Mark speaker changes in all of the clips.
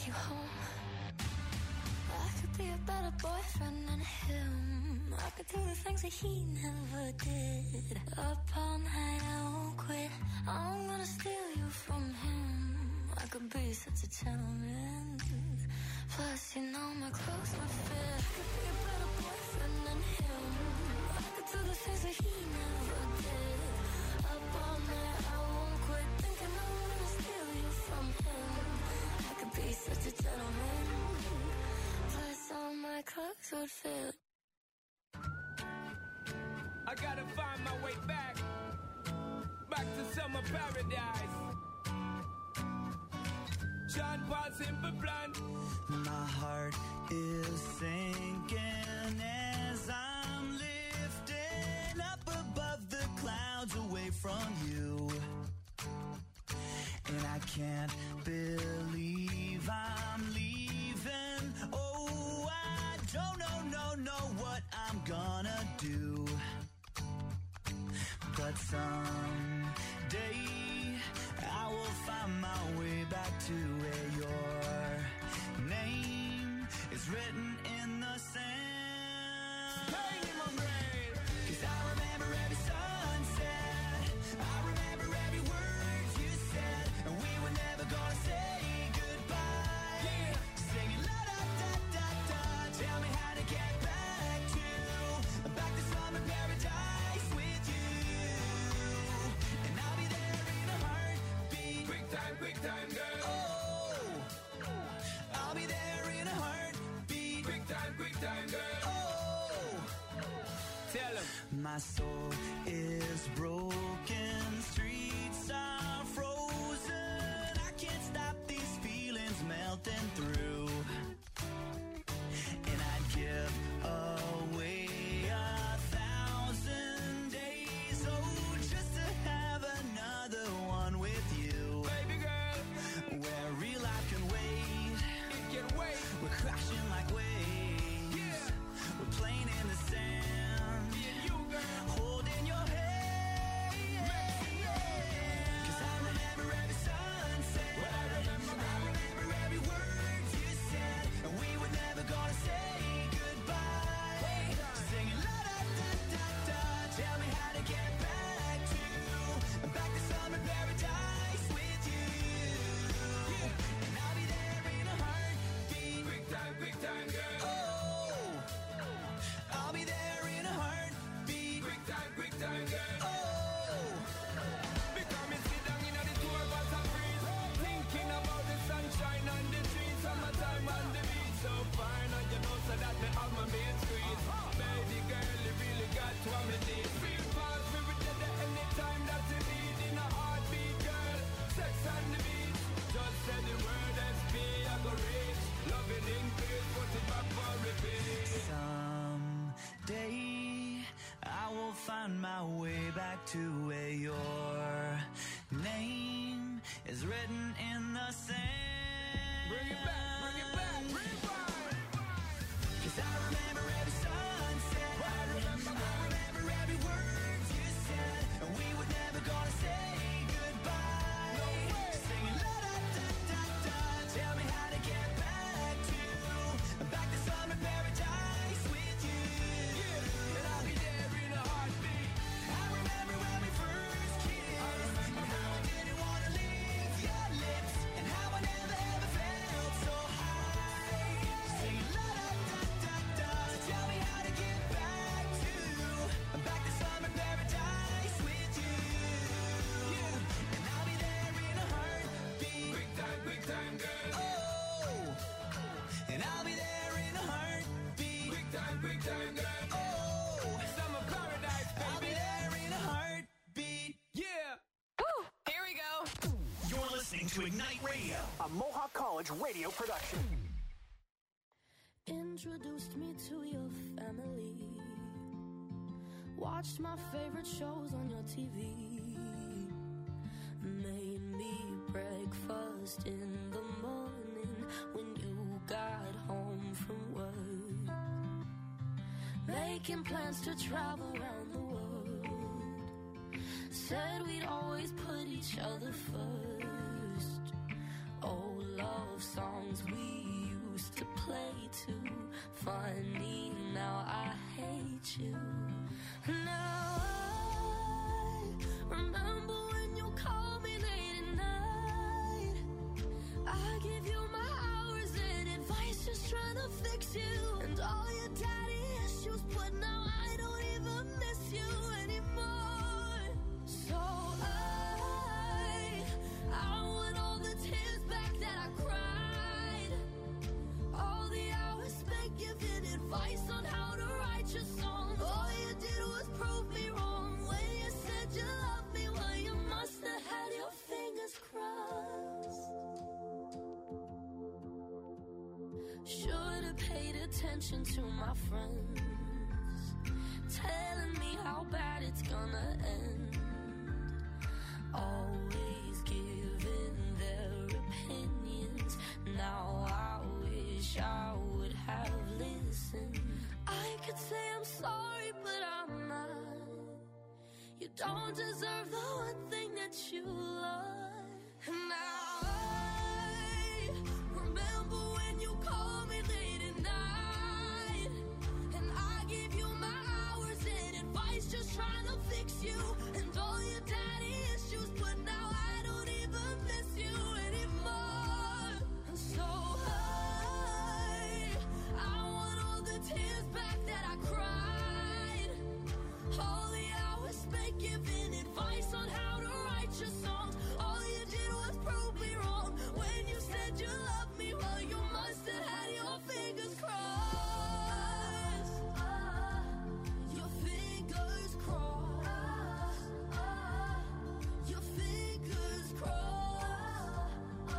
Speaker 1: take you home. I could be a better boyfriend than him. I could do the things that he never did. Up all night, I won't quit. I'm gonna steal you from him. I could be such a gentleman. Plus, you know my clothes would fit. I could be a better boyfriend than him. I could do the things that he never did. Up all night, I won't quit. Thinking I'm gonna steal you from him. I could be such a gentleman. Plus, all my clothes would fit.
Speaker 2: I gotta find my way back to summer paradise. John Paul Simple Plan.
Speaker 3: My heart is sinking as I'm lifting up above the clouds away from you. And I can't believe I'm leaving. Oh, I don't know what I'm gonna do. But someday I will find my way back to where your name is written in the sand.
Speaker 2: Pain in my brain.
Speaker 3: 'Cause I remember every sunset. I remember every word you said. And we were never gonna say goodbye.
Speaker 2: Yeah.
Speaker 3: Singing la da da da da. Tell me how to get back to summer paradise with you. And I'll be there in a heartbeat.
Speaker 2: Quick time, girl.
Speaker 3: Oh, I'll be there in a heartbeat.
Speaker 2: Quick time, girl.
Speaker 3: Oh,
Speaker 2: Tell him.
Speaker 3: my soul is broken, streets are frozen. I can't stop these feelings melting through. And I'd give away 1,000 days, oh, just to have another one with you.
Speaker 2: Baby girl,
Speaker 3: Where real life can wait.
Speaker 2: it can wait.
Speaker 3: We're crashing like waves.
Speaker 2: Yeah.
Speaker 3: We're playing in the sand.
Speaker 2: Me and you, girl.
Speaker 3: Holding your hand. 'Cause I remember every sunset.
Speaker 2: Well, I remember,
Speaker 3: I remember every word you said. And we were never gonna say goodbye. Singing la da da da da. Tell me how to get back to summer paradise with you. And I'll be there in a heartbeat.
Speaker 2: Quick time, girl.
Speaker 3: Oh, I'll be there in a heartbeat.
Speaker 2: Quick time, girl.
Speaker 3: Oh,
Speaker 2: Because me sit down in the tour bus and breeze, thinking about the sunshine and the trees, summertime on the beach, so fine, and you know so that me have my main squeeze. Baby girl, you really got what me need. Feel fast, we will get there anytime that you need. In a heartbeat, girl, sex on the beach. Just say the word SP, I go reach. Loving in peace, put it back for repeat.
Speaker 3: someday I will find my way back to where your name is written in the sand.
Speaker 2: Bring it back, rewind.
Speaker 3: 'Cause I remember every sunset.
Speaker 2: I remember
Speaker 3: every word you said. And we were never gonna say goodbye.
Speaker 2: No way.
Speaker 3: Singing la da da da da. Tell me how to get back to summer paradise with you.
Speaker 2: Yeah, and I'll be there in a heartbeat.
Speaker 3: I remember when we first kissed.
Speaker 2: I remember
Speaker 3: and how I didn't wanna leave your lips. And how I never ever felt so high. Singing la da da da da. Tell me how to get back to summer paradise with you. And I'll be there in a heartbeat.
Speaker 2: Quick time, girl.
Speaker 3: Oh, and I'll be there in a heartbeat.
Speaker 2: Quick time, girl.
Speaker 3: Oh,
Speaker 2: Summer paradise,
Speaker 3: I'll be
Speaker 2: baby.
Speaker 3: there in a heartbeat.
Speaker 2: Yeah.
Speaker 4: Here we go.
Speaker 5: You're listening to Ignite Radio, a Mohawk College radio production.
Speaker 1: Introduced me to your family. Watched my favorite shows on your TV. Made me breakfast in the morning when you got home from work. Making plans to travel around the world. Said we'd always put each other first. Oh Lord, love songs we used to play too. Funny, now I hate you. Now I remember when you called me late at night. I give you my hours and advice, just trying to fix you. And all your daddy issues, but now I don't even miss you anymore. So I want all the tears back that I cried. All the hours spent giving advice on how to write your songs. All you did was prove me wrong when you said you loved me. Well, you must have had your fingers crossed. Should've paid attention to my friends, telling me how bad it's gonna end. Always giving their opinions. Now I wish I would have listened. I could say I'm sorry, but I'm not. You don't deserve the one thing that you love. And now I remember when you called me late at night, and I gave you my hours and advice, just trying to fix you. And all your daddy issues, but now I don't even miss you anymore. So I want all the tears back that I cried. All the hours spent giving advice on how to write your songs. All you did was prove me wrong when you said you loved me. Well, you must have had your fingers crossed. Your fingers crossed. Your fingers crossed.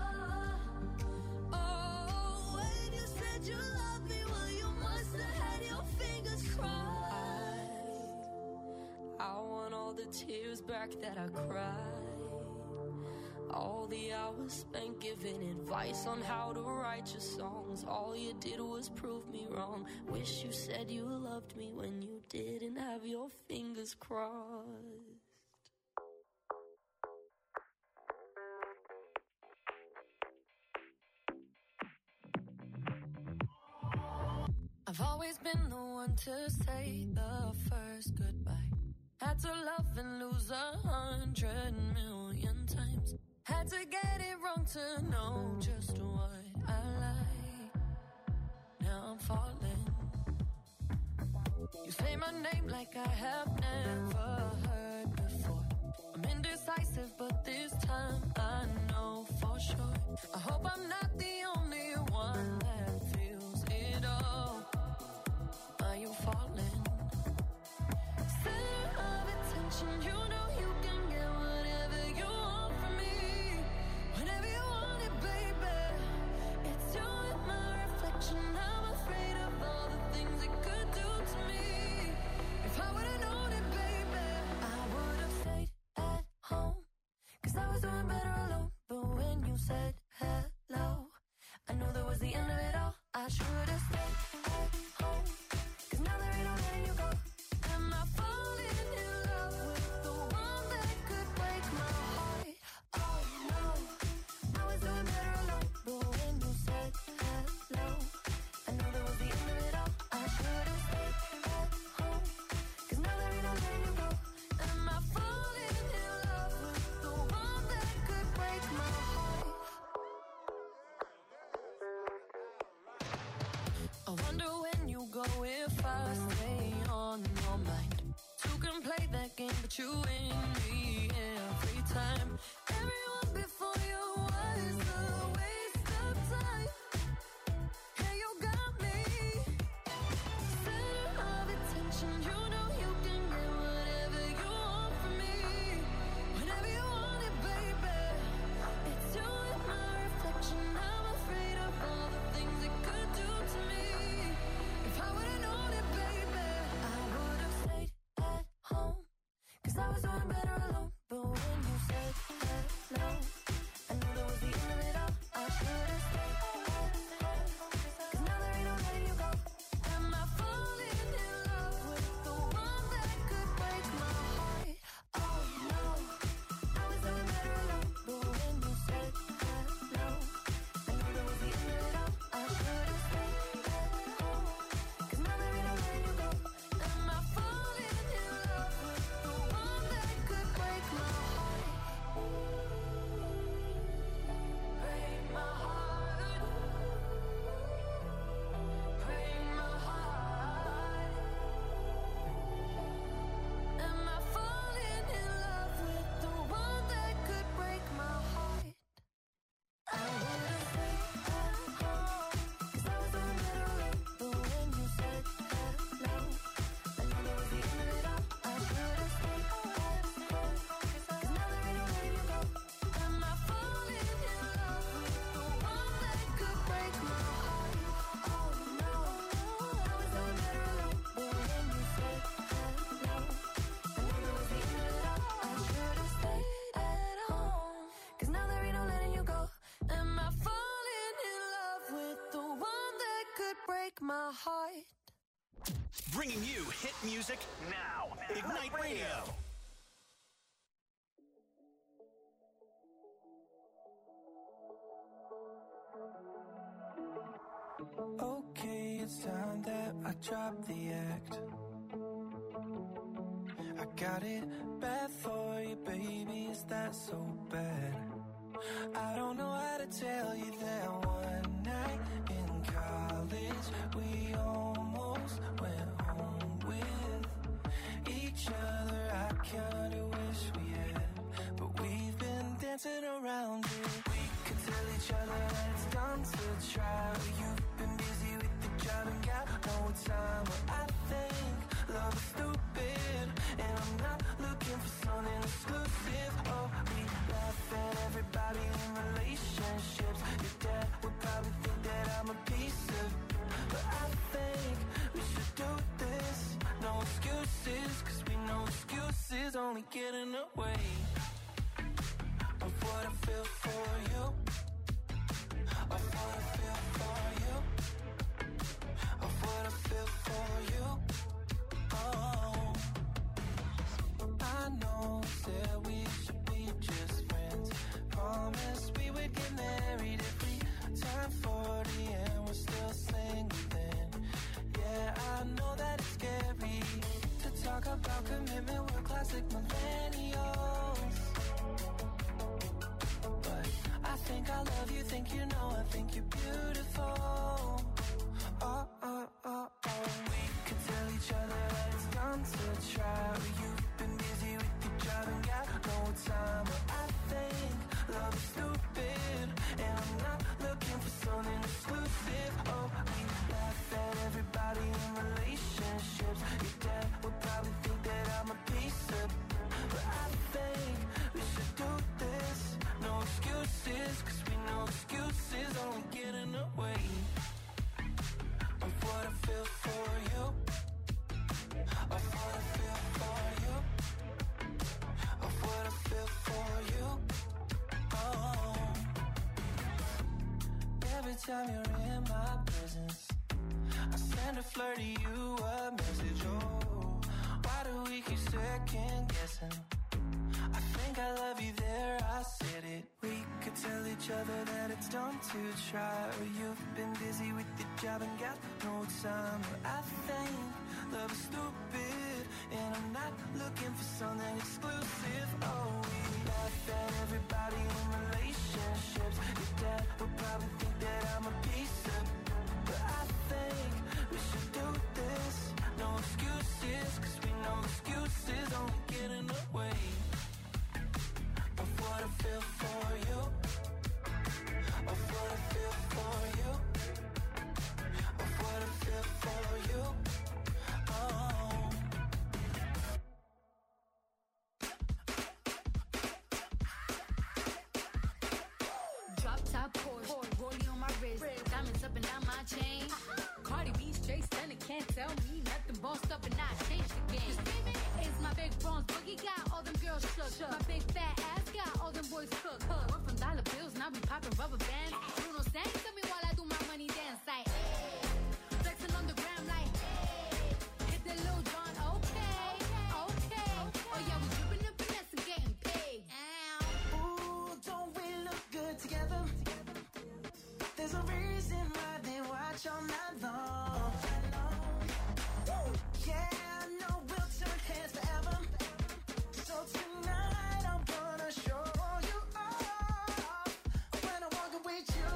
Speaker 1: Oh, when you said you loved me, well, you must have had your fingers crossed. I want all the tears back that I cried. All the hours spent giving advice on how to write your songs. All you did was prove me wrong. Wish you said you loved me when you didn't have your fingers crossed. I've always been the one to say the first goodbye. Had to love and lose 100 million times. Had to get it wrong to know just what I like. Now I'm falling. You say my name like I have never heard before. I'm indecisive, but this time I know for sure. I hope I'm not the only one that feels it all. Are you falling? Center of attention, you know you can get whatever you want from me. Whenever you want it, baby. It's you and my reflection. I'm afraid of all the things it could do to me. If I would've known it, baby, I would've stayed at home. 'Cause I was doing better alone. But when you said hello, I knew that was the end of it all. I should've stayed at home. 'Cause now there ain't no letting you go. Am I falling in love with the one that could break my heart? Oh no, I was doing better alone. But when you said hello, I knew that was the end of it all. I should've stayed at home. 'Cause now there ain't no letting you go. Am I falling in love with the one that could break my heart? I wonder when you go if I stay on your mind. Two can play that game, but you win me every time. Everyone before you was a waste of time. Hey, you got me. Center of attention, you know you can get whatever you want from me. Whenever you want it, baby. It's you and my reflection. I'm afraid of all the things it could do to me. If I would've known it, baby, I would've stayed at home. 'Cause I was doing better alone. But when you said hello,
Speaker 6: my heart.
Speaker 5: Bringing you hit music now. Ignite Radio.
Speaker 3: Okay, it's time that I drop the act. I got it bad for you, baby, is that so bad? I don't know how to tell you that one night in college we almost went home with each other. I kinda wish we had, but we've been dancing around it. We could tell each other that it's done to try. You've been busy with the job and got no time. But I think love is stupid, and I'm not looking for something exclusive. Oh, we laugh at everybody in relationships. Your dad would probably think that I'm a piece of, but I think we should do this. No excuses, cause we know excuses only get in the way of what I feel for you. Of what I feel for you. Of what I feel for you. Oh, I know that we should be just friends. Promised we would get married if we turn 40 and we're still single then. Yeah, I know that it's scary to talk about commitment. We're classic millennials. But I think I love you, think you know, I think you're beautiful. Oh, oh, oh, oh. We could tell each other that it's done to try. You've been busy with your job and got no time. But I think love is stupid, and I'm not looking for something exclusive. Oh, we laugh at everybody in relationships. Your dad would probably think that I'm a piece of, but I think we should do this. No excuses, cause we know excuses only get in the way of what I feel for you. Of what I feel for you. Of what I feel for you. Oh, every time you're in my presence, I send a flirt to you a message. Oh, why do we keep second guessing? I think I love you there, I said it. We could tell each other that it's done to try. Or you've been busy with your job and got no time. But I think love is stupid, and I'm not looking for something exclusive. Oh, we laugh at everybody in relationships. Your dad would probably think that I'm a piece of, but I think we should do this. No excuses, cause we know excuses only get in the way of what I feel for you. Of what I feel for you. Of what I feel for you. Oh.
Speaker 7: Drop top Porsche, rollie on my wrist, diamonds up and down my chain. Cardi B straight stunning, can't tell me nothing. Bossed up and I changed the game. It's my big bronze boogie, got all them girls shook. My big fat ass got all them boys cooked. We're from dollar bills, now we popping rubber bands. Bruno sang to me while I do my money dance like, hey. Flexing on the gram like, hey. Hit the Lil Jon, okay, okay. Oh yeah, we dripping the finesse and getting paid.
Speaker 3: Ooh, don't we look good together? There's a reason why they watch all night long. Yeah, I know we'll turn heads forever. So tonight I'm gonna show you off when I walk with you.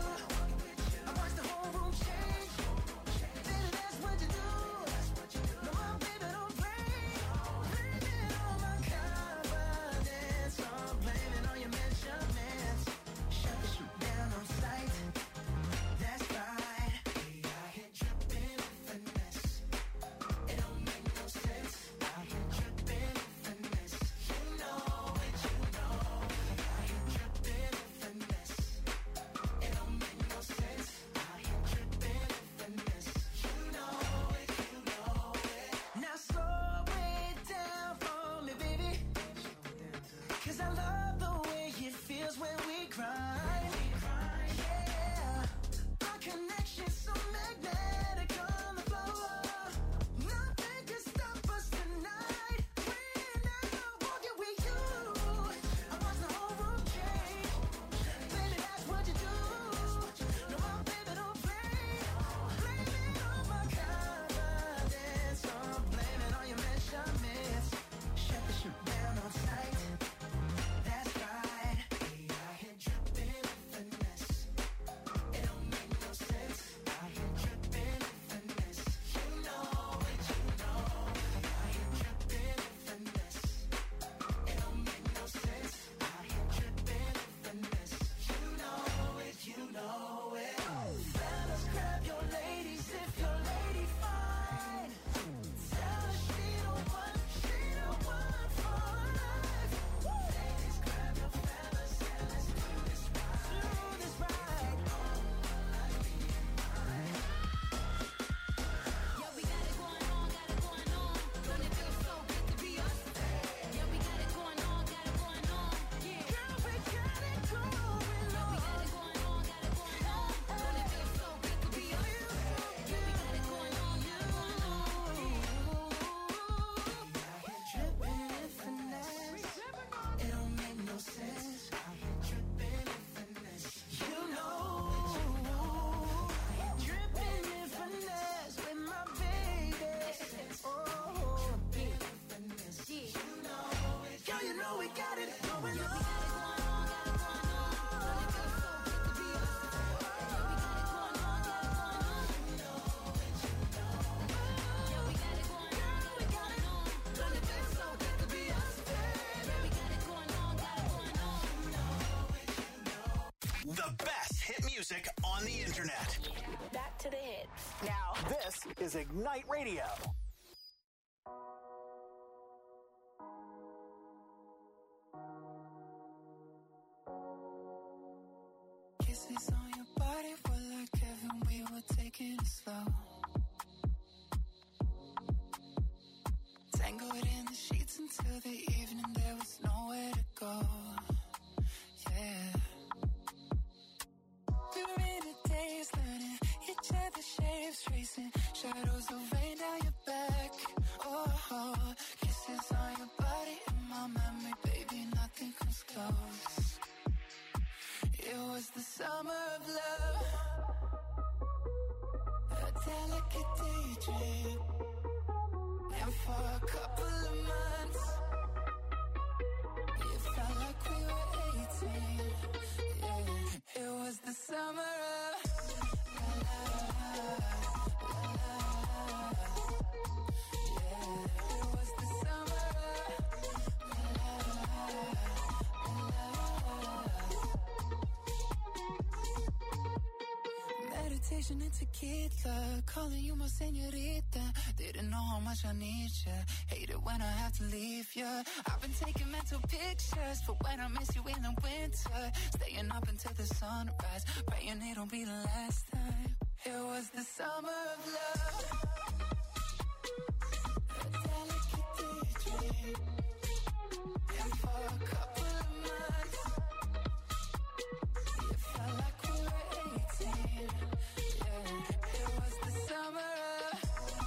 Speaker 5: The best hit music on the internet.
Speaker 4: Back to the hits.
Speaker 5: Now, this is Ignite Radio.
Speaker 3: Kisses on your body were like heaven, we were taking it slow. Tangled in the sheets until the evening, there was nowhere to go. Yeah. We were in a daze, learning each other's shapes, tracing shadows of rain down your back. Oh, kisses on your body in my memory, baby, nothing comes close. It was the summer of love, a delicate daydream. And for a couple of months, it felt like we were 18. Yeah, it was the summer of la la la la. Yeah, it was the summer of la la la. Meditation and tequila, calling you my señorita. Didn't know how much I need you. Hate it when I have to leave you. I've been taking mental pictures for when I miss you in the winter. Staying up until the sunrise, praying it'll be the last time. It was the summer of love, a delicate daydream. And for a couple of months, it felt like we were 18. Yeah, it was the summer of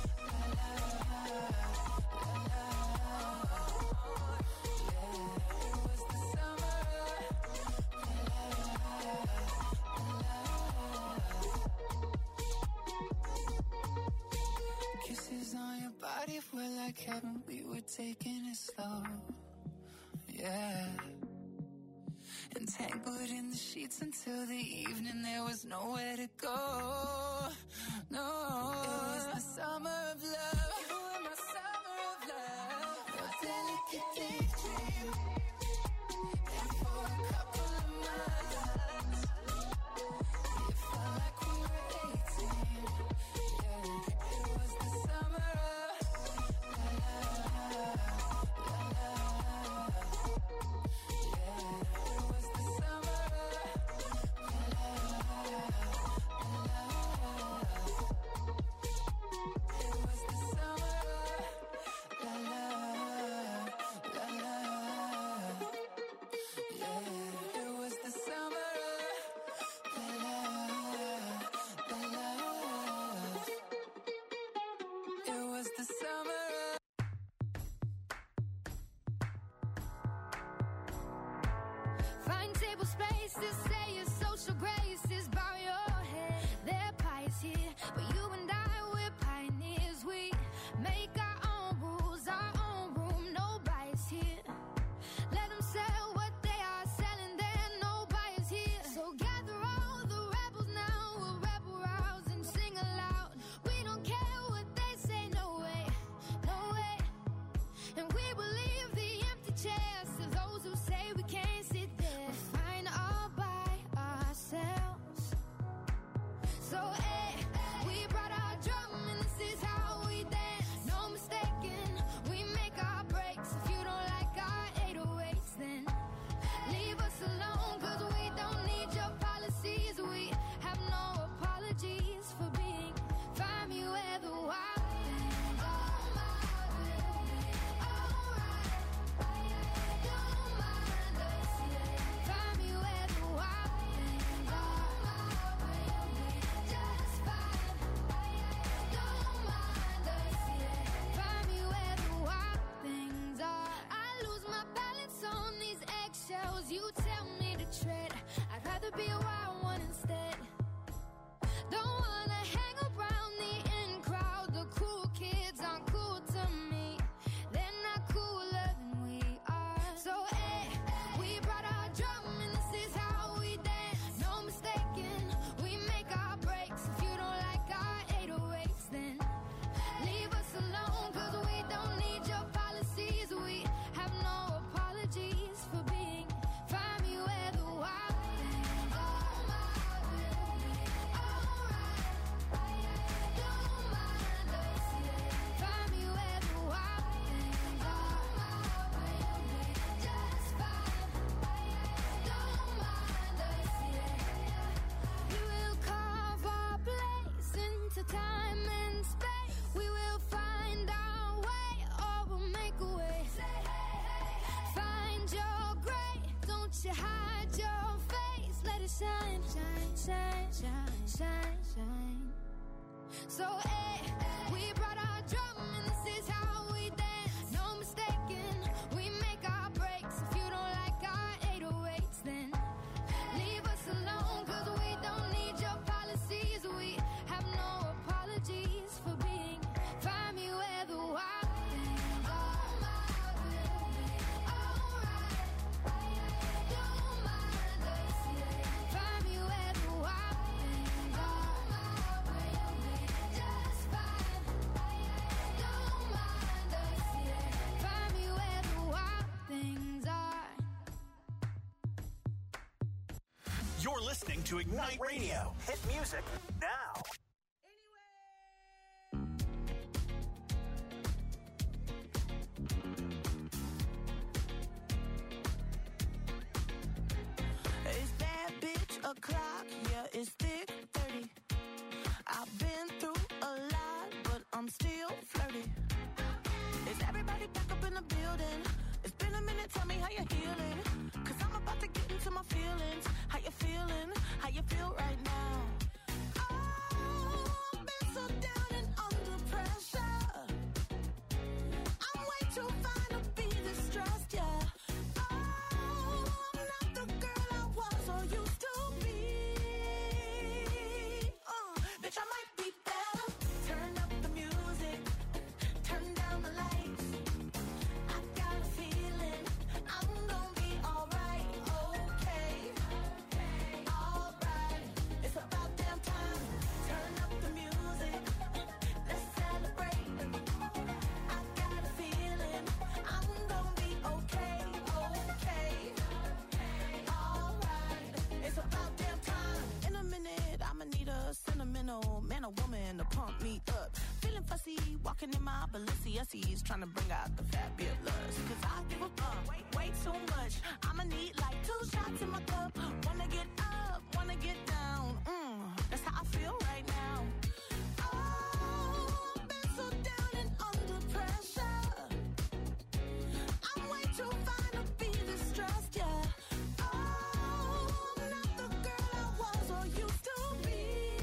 Speaker 3: on your body were like heaven, we were taking it slow. Yeah. Entangled in the sheets until the evening, there was nowhere to go. No. It was the summer of love. You were my summer of love. A delicate daydream. And for a couple of months, it felt like we were 18. Yeah. It was the summer of la la la la. Yeah. It was the summer of la la la la. It was the summer of la la la la. Yeah. It was the summer of la la la la. It was the summer of
Speaker 1: Find table spaces, say your social graces, bow your head. Their pie is here, but you and I, we're pioneers. We make our own rules, our own room, no bias here. Let them sell what they are selling there, no bias here. So gather all the rebels now, we'll rebel rouse and sing aloud. We don't care what they say, no way, no way. And we will leave the empty chairs to those who say we can't sit there. We're fine all by ourselves. to shine, shine, shine, shine, shine, shine. So, we brought our drum and this is how we dance. No mistaking, we make our breaks. If you don't like our 808s, then leave us alone, 'cause we don't need your policies. We have no apologies for being. Find me where the wild things are. We'll be alright. Don't mind us. Find me where the wild things are. We'll be just fine. Don't mind us. Find me where the wild things are.
Speaker 5: You're listening to Ignite Radio. Hit music now.
Speaker 6: It's bad bitch o'clock, yeah, it's thick 30. I've been through a lot, but I'm still flirty. Is everybody back up in the building? It's been a minute, tell me how you're healing. 'Cause I'm about to get into my feelings. How you feeling? How you feel right now? Oh, I've been so down and under pressure. I'm way too fine to be distressed, yeah. Oh, I'm not the girl I was or used to be. Bitch, I might be better. Turn up the music, turn down the lights. I got a feeling I'm gonna be alright, okay, alright. It's about damn time. Turn up the music, let's celebrate. I got a feeling I'm gonna be okay, alright. It's about damn time. In a minute, I'ma need a sentimental man or woman to pump me up. Feeling fussy, walking in my Balenciennes, trying to bring out the fat beard lust. 'Cause I give a fuck way too much. I'ma need like 2 shots in my cup. Wanna get up, wanna get down. That's how I feel right now. Oh, I've been so down and under pressure. I'm way too fine to be distressed, yeah. Oh, I'm not the girl I was or used to be.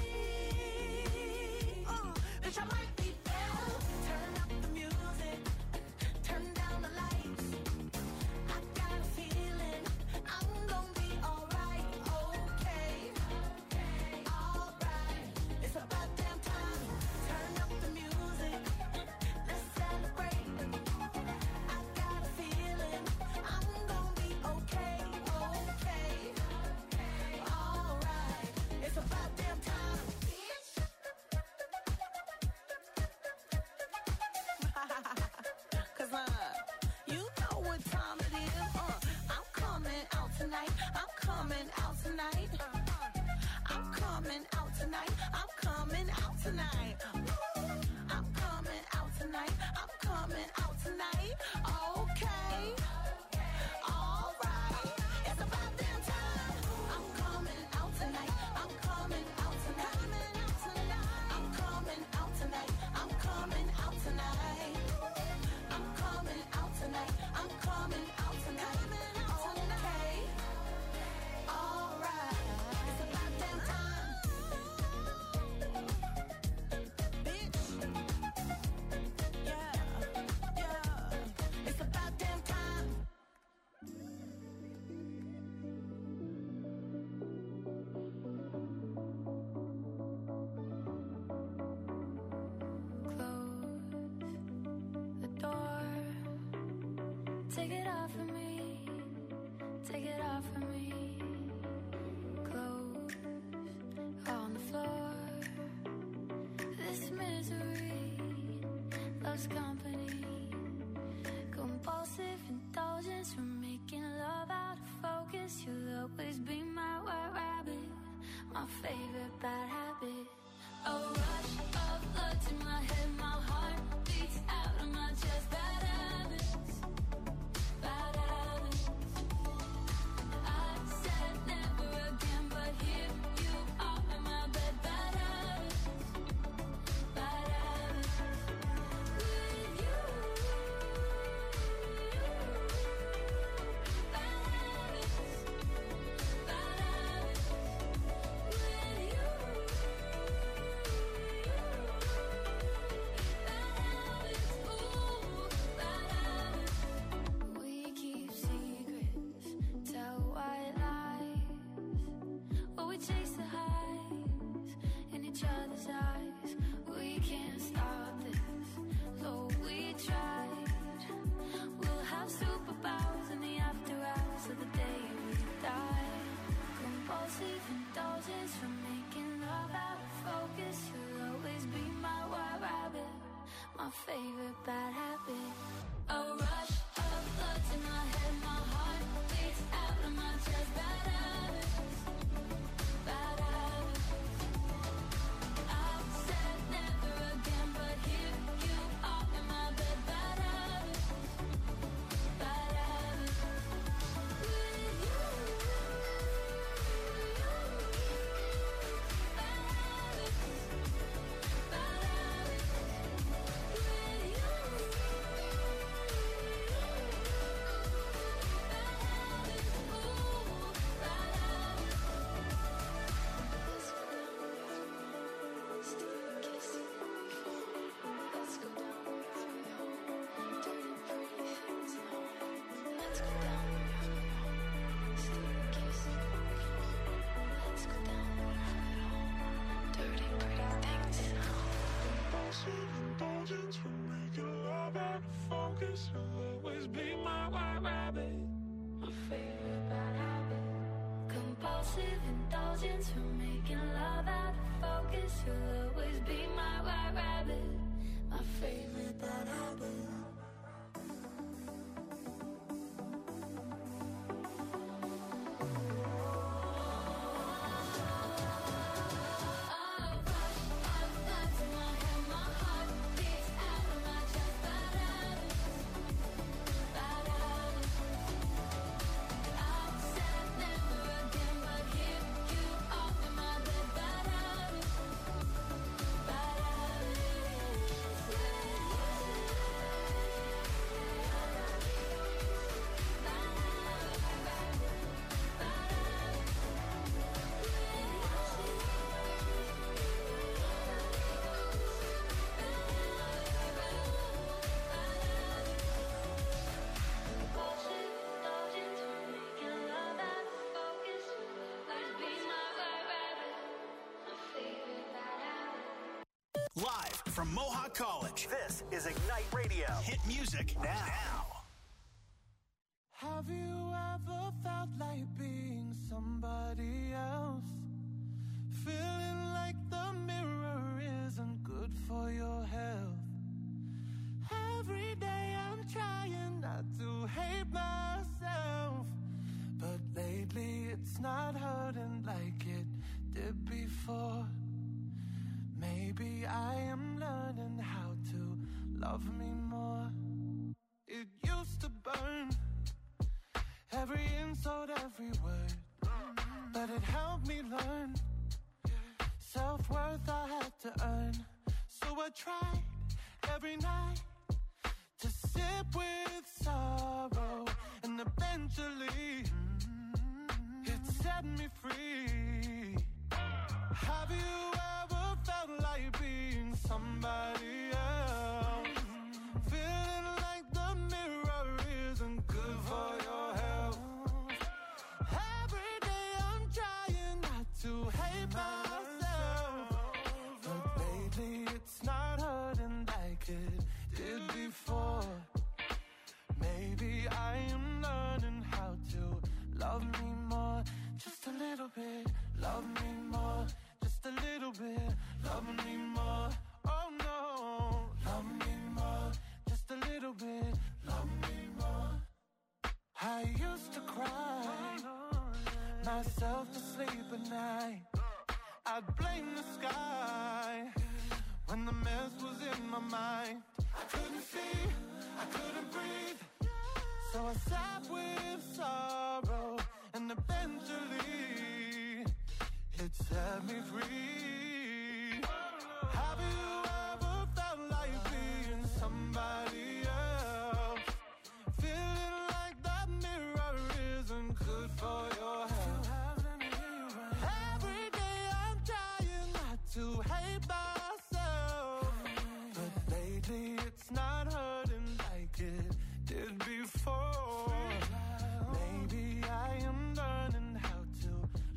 Speaker 6: Bitch, I might be better. Turn up the music, turn down the lights. I got a feeling I'm gonna be alright, okay, alright. It's about damn time. Turn up the music, let's celebrate. I got a feeling I'm gonna be okay, alright. It's about damn time. 'Cause you know what time it is. I'm coming out tonight. I'm coming out tonight. I'm coming out tonight. I'm coming out tonight. I'm coming out tonight. I'm coming out tonight. Okay. Alright. It's about damn time. I'm coming out tonight. I'm coming out tonight. I'm coming out tonight. I'm coming out tonight. I'm coming out tonight. I'm coming out tonight. Okay. Alright. It's about damn time. Bitch. Yeah. Yeah. It's about damn time.
Speaker 1: Close the door. Take it off of me. Take it off of me. Clothes on the floor. This misery loves company. Compulsive indulgence from making love out of focus. You'll always be my white rabbit, my favorite bad habit. A rush of blood to my head, my heart beats out of my chest. Bad habits, bad habits. I said never again, but here you are in my bed. Bad habits, bad habits. With you each other's eyes. We can't stop this, though we tried. We'll have superpowers in the after hours of the day we die. Compulsive indulgence from making love out of focus. You'll always be my white rabbit, my favorite bad habit. A rush of blood to my head, my heart beats out of my chest. Bad habits, bad habits. I've said never again, but here you are in my bed. Bad habits, bad habits. With you, bad habits, bad habits. With you,
Speaker 2: Indulgence from making love out of focus. You'll always be my white rabbit, my favorite bad habit.
Speaker 1: Compulsive indulgence from making love out of focus. You'll always be my white rabbit, my favorite bad habit.
Speaker 5: Live from Mohawk College, this is Ignite Radio. Hit music now.
Speaker 3: Have you ever felt like being somebody else? Feeling like the mirror isn't good for your health. Every day I'm trying not to hate myself, but lately it's not hurting like it did before. Maybe I am learning how to love me more. It used to burn, every insult, every word, but it helped me learn. Self-worth I had to earn, so I tried every night to sit with sorrow, and eventually it set me free. Have you ever felt like being somebody else? Feeling like the mirror isn't good for your health. Every day I'm trying not to hate myself, but lately it's not hurting like it did before. Maybe I am learning how to love me more. Just a little bit, love me more. Just a little bit, love me more. Oh no, love me more. Just a little bit, love me more. I used to cry myself to sleep at night. I'd blame the sky when the mess was in my mind. I couldn't see, I couldn't breathe, so I sat with sorrow, and eventually it set me free. Have you ever felt like being somebody else? Feeling like that mirror isn't good for your health. Every day I'm trying not to hate myself, but lately it's not hurting like it did before. Maybe I am learning how to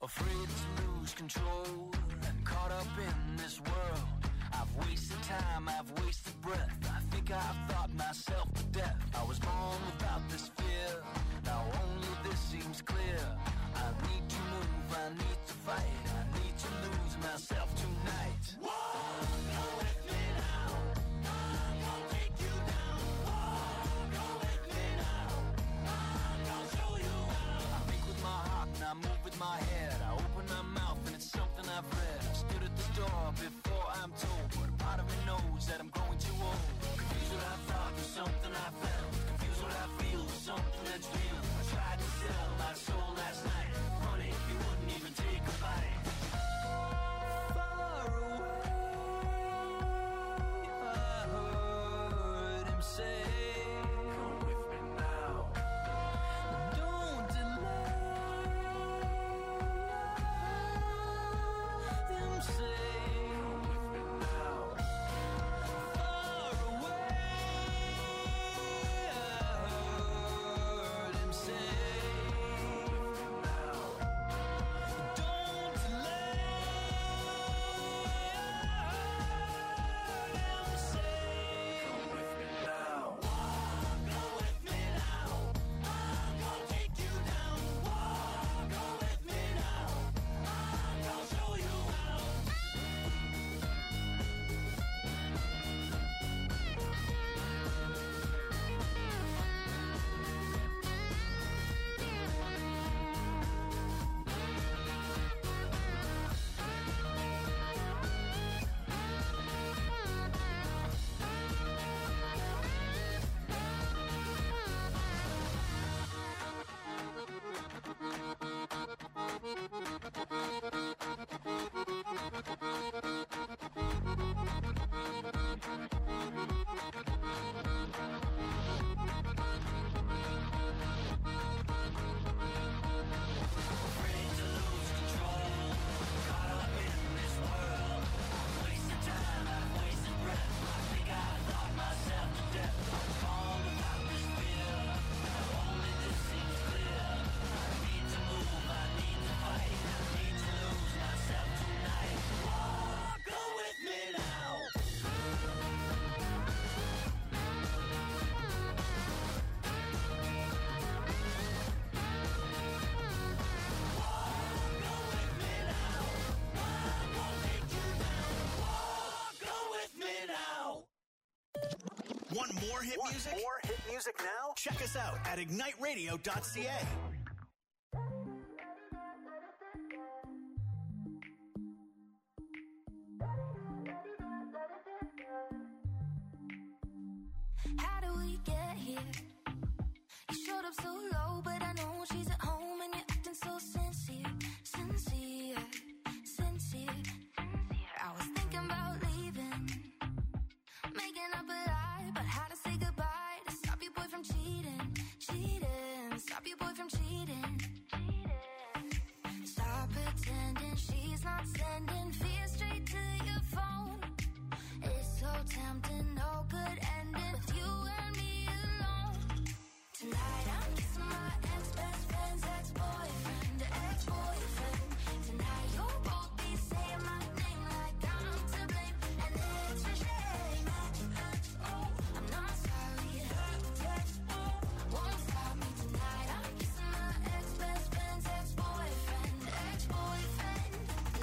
Speaker 8: afraid to lose control and caught up in this world. I've wasted time, I've wasted breath. I think I've thought myself to death. I was born without this fear. Now only this seems clear. I need to move, I need to fight. I need to lose myself tonight. Go with me now. I'm gonna take you down. Go with me now. I'm gonna show you how. I think with my heart and I move with my head. I open my mouth and it's something I've read. I stood at the door before I'm told, but a part of me knows that I'm growing too old. Confused what I thought was something I felt. Confused what I feel was something that's real. I tried to sell my soul last night. Honey, you wouldn't even take a bite. Far away, I heard him say, come with me now. Don't delay. Them say, come with me now. Far away, I heard him say, come with me now. Don't delay. Them say, come with me now. Go with me now. I'm gonna take you down. Go with me now. I'm gonna show you how. Afraid to lose control, caught up in this world. Wasted time, I've wasted breath. I think I thought myself to death. I was born without this fear. Now only this seems clear. I need to move, I need to fight. I need to lose myself tonight. Go with me now. Go with me now. I'm gonna take you down. Go with me now.
Speaker 5: Want more hit music?
Speaker 9: More hit music now?
Speaker 5: Check us out at igniteradio.ca.
Speaker 1: How do we get here? You showed up so low, but I know she's at home and you're acting so sincere, sincere, sincere. I was thinking about leaving, making up a lie about how to say goodbye to stop your boy from cheating, cheating, stop your boy from cheating. Stop pretending she's not sending fear straight to your phone. It's so tempting, no good ending with you and me alone. Tonight I'm kissing my ex-best friend's ex-boyfriend, ex-boyfriend. Tonight you'll both be saying my name like I'm to blame, and it's a shame. I'm not sorry. Won't stop me tonight. I'm kissing my ex-best friend's ex-boyfriend, ex-boyfriend.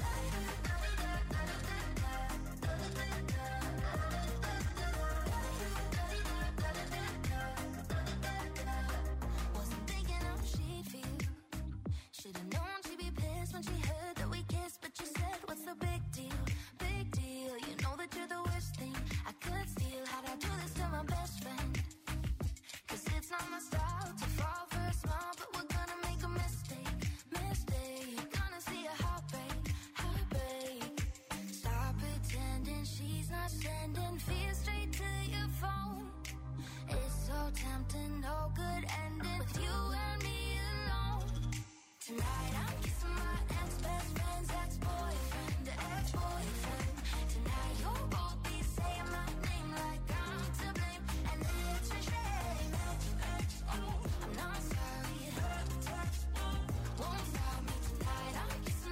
Speaker 1: Wasn't thinking how she'd feel. Should've known she'd be pissed when she heard that we kissed, but you said, what's the big deal? Big deal. You know that you're the worst thing I could steal. How'd I do this to my best friend? 'Cause it's not my style to fall for a smile, but we're gonna make a mistake, mistake. Gonna see a heartbreak, heartbreak. Stop pretending she's not sending fear straight to your phone. It's so tempting, no good ending with you and me alone. Tonight I'm kissing my ex-best friend's ex-boyfriend, ex-boyfriend. Tonight you'll both be saying my name like I'm to blame, and it's a shame. I'm not sorry. Won't stop me tonight. I'm kissing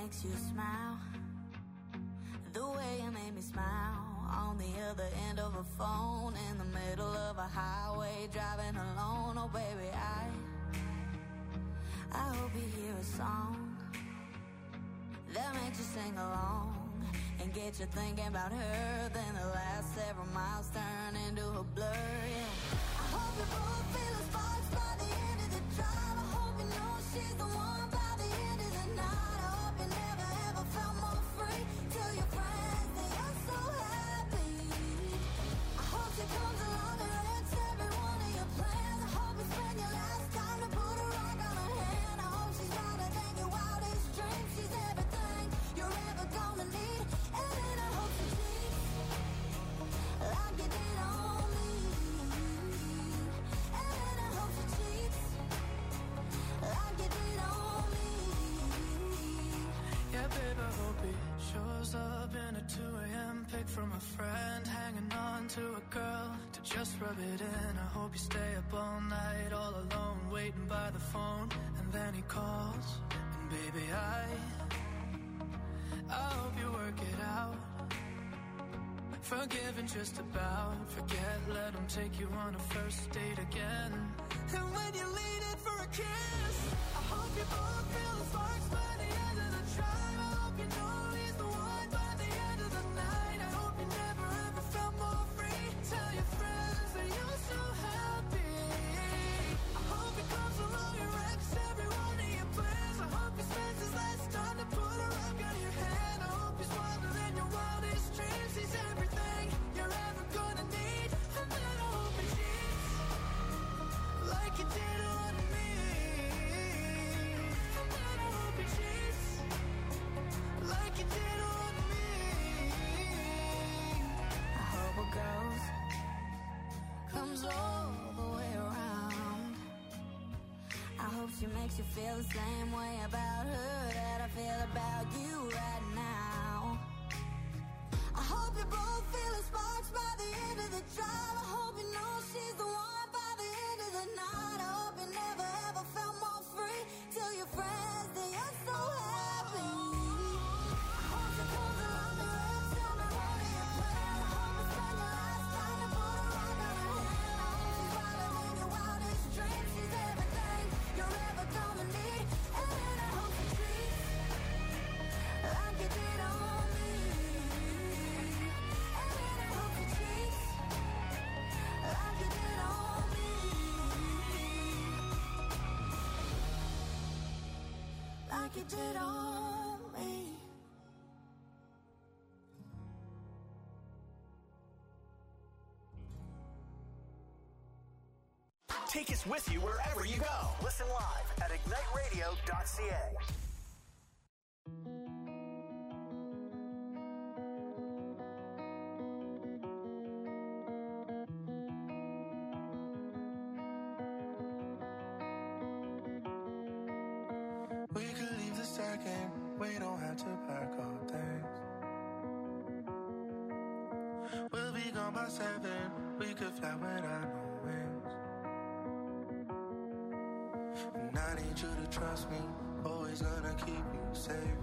Speaker 1: makes you smile. The way you made me smile. On the other end of a phone, in the middle of a highway, driving alone. Oh baby, I hope you hear a song that makes you sing along and get you thinking about her. Then the last several miles turn into a blur, yeah. I hope you both feel the sparks by the end of the drive. I hope you know she's the one by the end of the night. I hope you never ever felt more free. Tell your friends that you're so happy. I hope she comes along and wrecks every one of your plans. I hope you spend your last time to put a rock on her hand. I hope she's louder than your wildest dreams. She's everything you're ever gonna need. And then I hope she cheats like you did on me. And then I hope she cheats like you did on me.
Speaker 9: Yeah, babe, I hope he shows up in a 2 a.m. pic from a friend, hanging on to a girl to just rub it in. I hope you stay up all night, all alone, waiting by the phone, and then he calls, and baby, I hope you work it out. Forgiving just about, forget, let him take you on a first date again. And when you lean in for a kiss, I hope you both feel the sparks by the end of the drive. I hope you know he's the one by the end of the night. I hope you never ever felt more free. Tell your friends that you're so happy. I hope he comes along and wrecks every one of your plans. I hope he spends his last time to put a rock on your hand. I hope he's wilder than your wildest dreams. He's everything you're ever gonna need. And then I hope he cheats like you did on me. And then I hope he cheats like you did on me.
Speaker 1: I hope it goes, comes all the way around. I hope she makes you feel the same way about her that I feel about you right now. I hope you both feel the sparks by the end of the drive. I hope you know she's the one by the end of the night. I hope you never ever felt more free. Tell your friends that you're so happy. I hope she comes along and wrecks every one of your plans. I hope you spend your last time to put a rock on her hand. I hope she's wilder than your wildest dreams. She's everything you're ever gonna need. And then I hope she treats like you did on me. And then I hope she treats like you did on me. Like you did on me.
Speaker 5: Take us with you wherever you go. Listen live at igniteradio.ca.
Speaker 10: We could leave the second, we don't have to pack our things. We'll be gone by 7, we could fly without no wings. And I need you to trust me, always gonna keep you safe.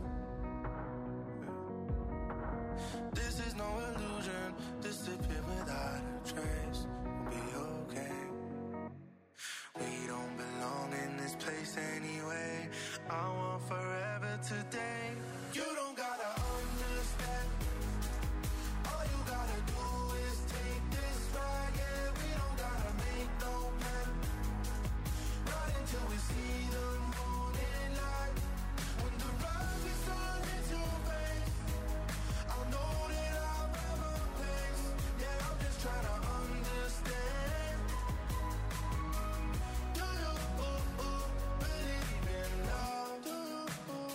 Speaker 10: This is no illusion, disappear without a trace. We'll be okay. We don't belong in this place anyway. I want forever today. You don't gotta understand. All you gotta do is take this ride. Yeah, we don't gotta make no plan. Right until we see the morning light. When the rising sun hits your face, I'll know that I'll have a place. Yeah, I'm just trying to understand. Do you believe in love? Do you?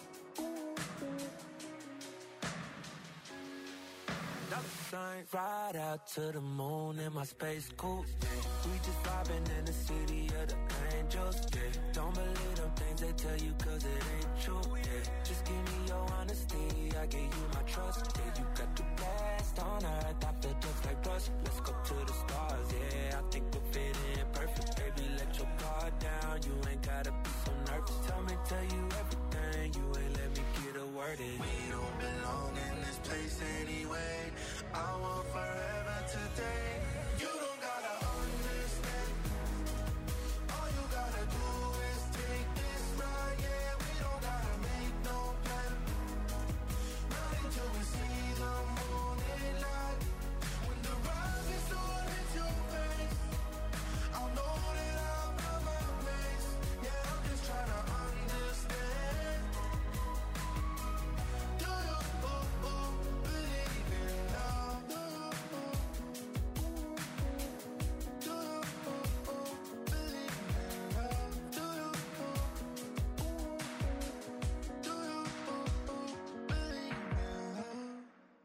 Speaker 11: Ride out to the moon in my space coupe. We just vibing in the city of the angels. Yeah. Don't believe them things they tell you 'cause it ain't true. Yeah. Just give me your honesty, I give you my trust. Yeah, you got the best on earth, I feel just like rust. Let's go to the stars, yeah. I think we'll fit in perfect. Baby, let your guard down, you ain't gotta be so nervous. Tell you everything, you ain't let me get away. worded.
Speaker 10: We don't belong in this place anyway. I want forever today. You don't gotta understand. All you gotta do is take this ride. Yeah, we don't gotta make no plan. Not until we see the morning light. When the rising sun hits your face, I'll know that I'll find my place. Yeah, I'm just trying to understand. Do you believe in love? Do you believe in love? Do you believe in love?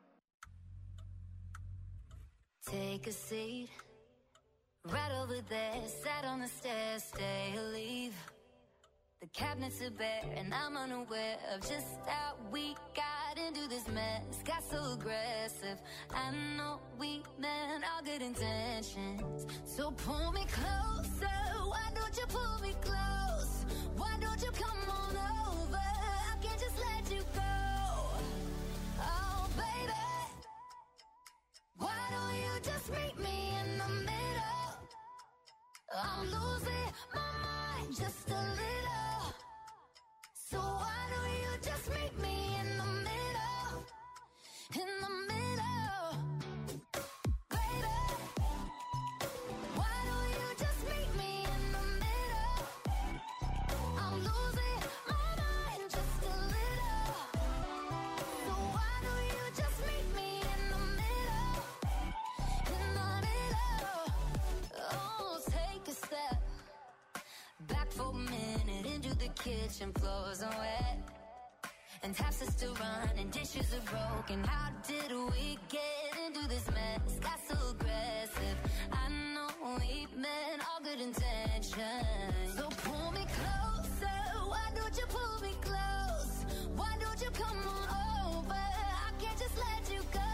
Speaker 1: Take a seat, right over there, sat on the stairs, stay or leave. The cabinets are bare and I'm unaware of just how we got into this mess. Got so aggressive, I know we meant all good intentions. So pull me closer, why don't you pull me close? Why don't you come on over, I can't just let you go. Oh baby, why don't you just meet me in the middle? I'm losing my mind just a little. So why don't you just meet me in the middle? In the middle. Baby, why don't you just meet me in the middle? I'm losing my mind just a little. So why don't you just meet me in the middle? In the middle. Oh, take a step back for a minute into the kitchen, floors are wet and taps are still running, dishes are broken. How did we get into this mess? Got so aggressive, I know we meant all good intentions. So pull me closer, why don't you pull me close? Why don't you come on over, I can't just let you go.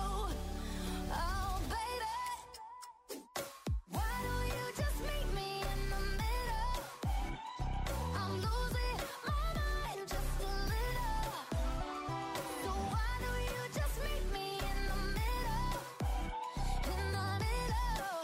Speaker 1: Oh baby, why don't you just meet me in the middle? I'm losing my mind just a little. So why don't you just meet me in the middle? In the middle.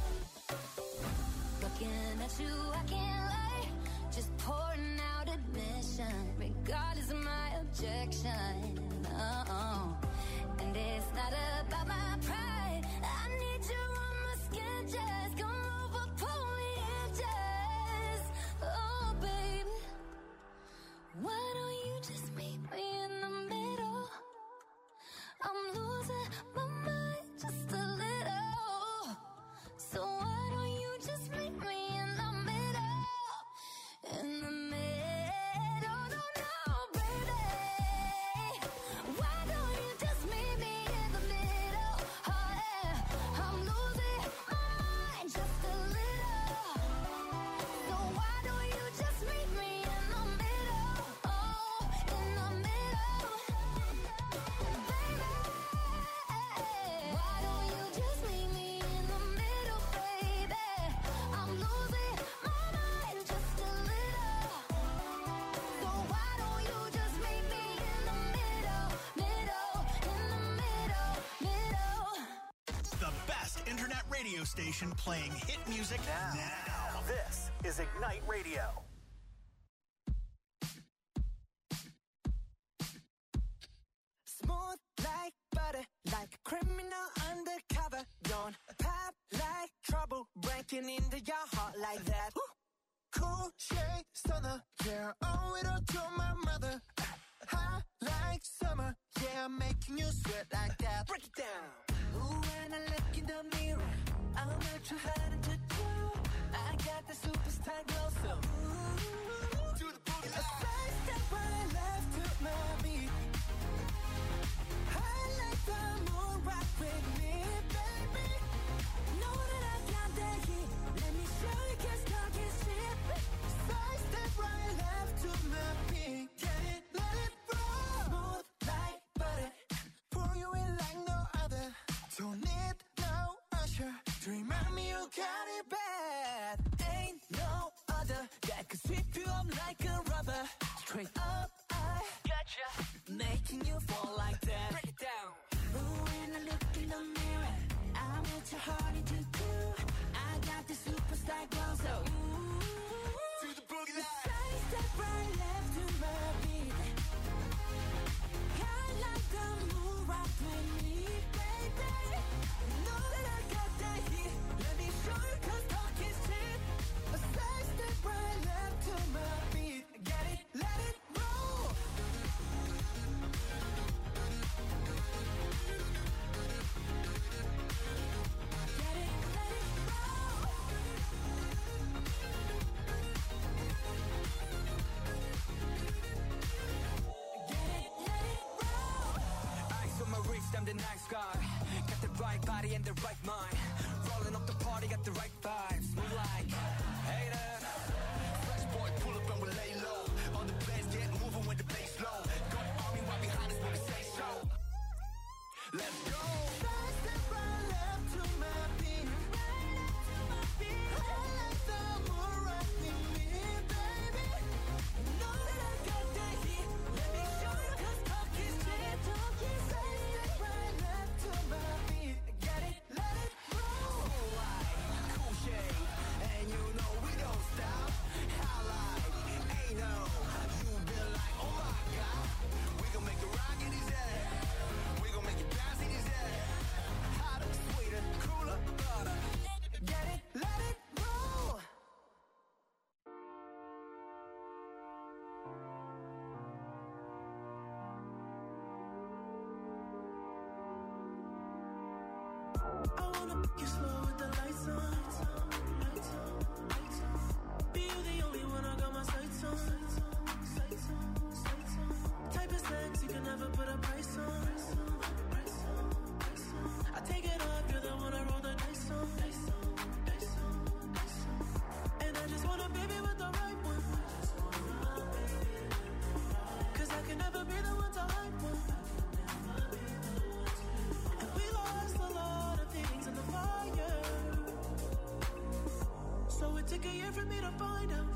Speaker 1: Looking at you, I can't lie. Just pouring out admission, regardless of my objection. Oh, and it's not about my pride. I need you on my skin, just come over, pull me in, just. Oh, baby, why don't you just meet me in the middle? I'm losing my mind just a little. So why don't you just meet me in the middle? In the middle, no, baby. Why don't you just meet me in the middle? Oh yeah, I'm losing my mind just a little. So why don't you just meet me in the middle? Oh, in the middle, baby. Why don't you just meet me in the middle, baby? I'm losing my mind just a little. So why don't you just meet me in the middle, in the middle.
Speaker 5: The best internet radio station playing hit music now.
Speaker 12: This is Ignite Radio.
Speaker 3: Smooth like butter, like a criminal undercover. Don't pop like trouble, breaking into your heart like that. Cool shade stunner, yeah, owe it all to my mother. Hot like summer, yeah, I'm making you sweat like that. Break it down. Ooh, when I look in the mirror, I'm not too hard to do. I got the superstar glow, so ooh, to the booty. A side step right left to my beat. I like the moon rock with me, baby. Know that I got that heat. Let me show you, can't stop your shit. Side step right left to my beat. Yeah, let it roll. Smooth like butter, pour you in like no other. Don't need no usher to remind me you got it bad. Ain't no other that could sweep you up like a rubber. Straight up, I Gotcha. Making you fall like that. Break it down. When I look in the mirror, I'm what your heart into too. I got the superstar glow, so to the boogie line. Side step right left to my beat. I like the move rock with me, baby. Know that I got that heat. Let me show you 'cause talk is cheap. A side step right left to my beat. Get it, let it roll. Get it, let it roll. Get it, let it roll.
Speaker 13: Ice on my wrist, I'm the nice guy. Got the right body and the right mind. Rolling up the party, got the right vibes. Move like hater.
Speaker 14: Fresh boy, pull up and we lay low. All the players get moving with the bass low. Got army right behind us when we say so. Let's go.
Speaker 3: Side step right left to my beat. Right up to my beat. I like the more rock with me, baby. Know that I got that heat. Let me show you 'cause talk is cheap. Side step right left to my beat. Get it, let it roll.
Speaker 14: Cool light, cool shade, and you know we don't stop. Highlight, ain't no. You been like, oh my God. We gon' make it rock in his head. We gon' make it bounce in his head. Hotter, sweeter, cooler, butter.
Speaker 3: Get it, let it roll.
Speaker 9: I wanna make you slow with the lights on. Be you the only one, I got my sights on. Type of sex you can never put a price on. I take it off, you're the one I roll the dice on. And I just want a baby with the right one. 'Cause I can never be the one to hype one. And we lost a lot of things in the fire. So it took a year for me to find out.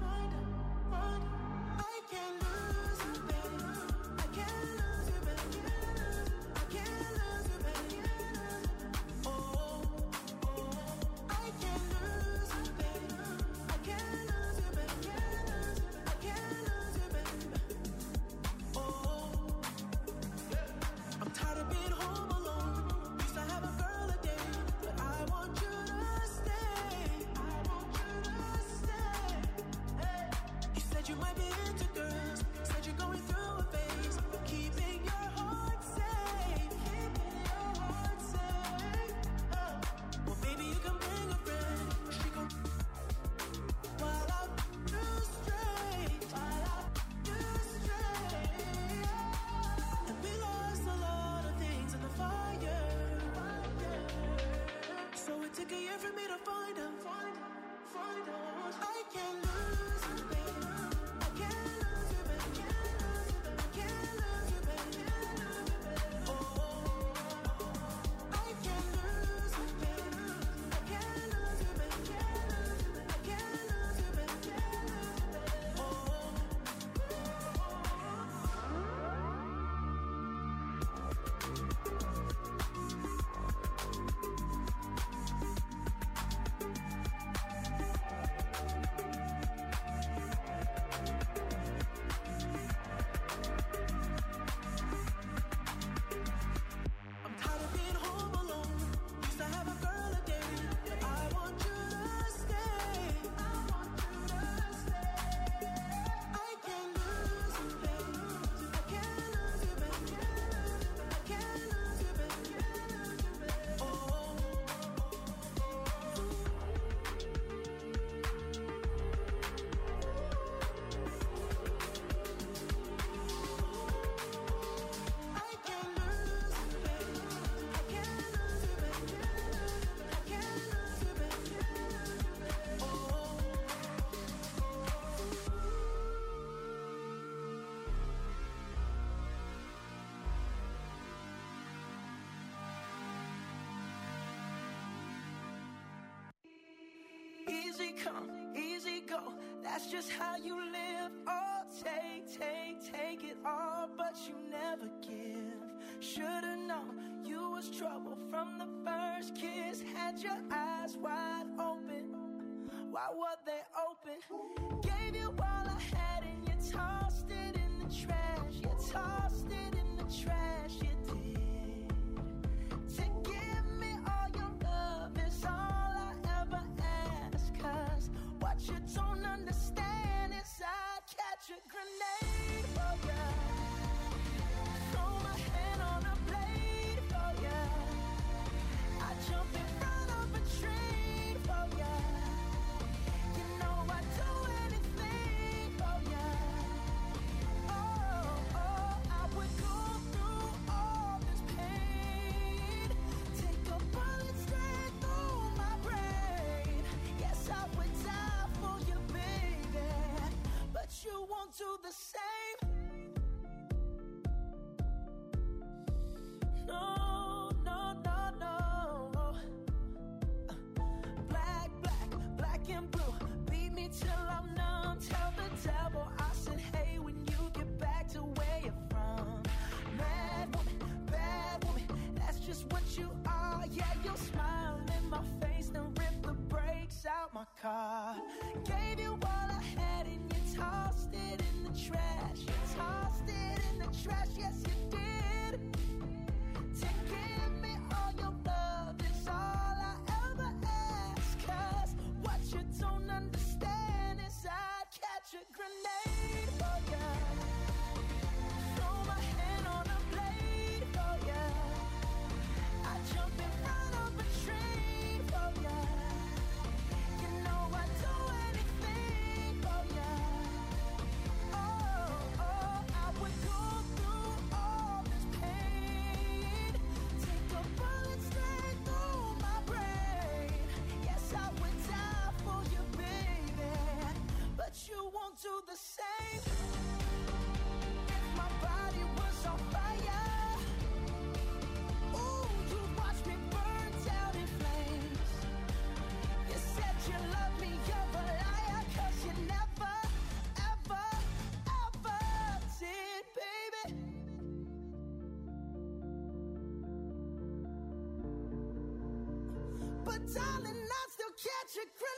Speaker 9: I can't lose you, baby. I can't lose you, baby. I can't lose you, baby. Oh, I can't lose you, baby. I can't lose you, baby. I can't lose you, baby. Oh, I'm tired of being home alone. Used to have a girl a day, but I want you to stay. I want you to stay. Hey. You said you might be into girls. Said you're going through a phase, but keeping your heart safe. Keeping your heart safe. Oh. Well, baby, you can bring a friend. She gon' while I do straight. While I do straight. And we lost a lot of things in the fire. So it took a year for me to find out. I can't lose you, baby. I can't lose you, baby. I can't lose you, baby. Oh, I can't lose you, baby. I can't lose you, baby. I can't lose you, baby. I'm tired of being home alone. Used to have a girl a day, but I want you to stay. I want you to stay. I can't lose you, baby. I can't lose you, baby. I can't lose you, baby. Oh, I can't lose you, baby. I can't lose you, baby. I can't lose you, baby. easy come, easy go. That's just how you live. Oh,
Speaker 3: take it all, but you never give. Should've known you was trouble from the first kiss. Had your eyes wide open. Why were they open? Gave you all I had and you tossed it in the trash. You tossed it in the trash, you did. To give me all your love is all I ever ask. 'Cause what you don't understand is I'd catch a grenade for ya. Throw my hand on a blade for ya. I jump in front of a train for ya. You know I'd do anything for ya. Oh, I would go through all this pain. Take a bullet straight through my brain. Yes, I would die for you, baby. But you won't do the same. No, no, no, no. Black and blue. Beat me till I'm numb. Tell the devil I said, hey, when you get back to where you're from. Mad woman, bad woman, that's just what you are. Yeah, you'll smile in my face, then rip the brakes out my car. Gave you all I had and you tossed it in the trash. You tossed it in the trash, yes you did. To give me all your love is all I ever ask. 'Cause what you don't understand is I'd catch a grenade for ya. Throw my hand on a blade for ya. I jump in front of a train for ya. You know I'd do anything for ya. Oh, I would go through all this pain. Take a bullet straight through my brain. Yes, I would die for you, baby. But you won't do the same. If my body was on fire, ooh, you'd watch me burn down in flames. You said you love me, you're a liar. 'Cause you never, ever, ever did, baby. But darling, I still catch a